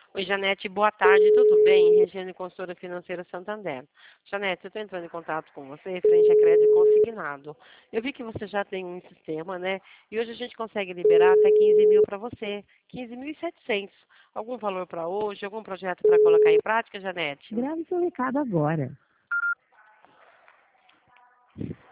Oi, Janete, boa tarde, tudo bem? Regiane, consultora financeira Santander. Janete, eu estou entrando em contato com você frente a crédito consignado. Eu vi que você já tem um sistema, né? E hoje a gente consegue liberar até 15 mil para você, 15.700. Algum valor para hoje, algum projeto para colocar em prática, Janete? Grave seu recado agora.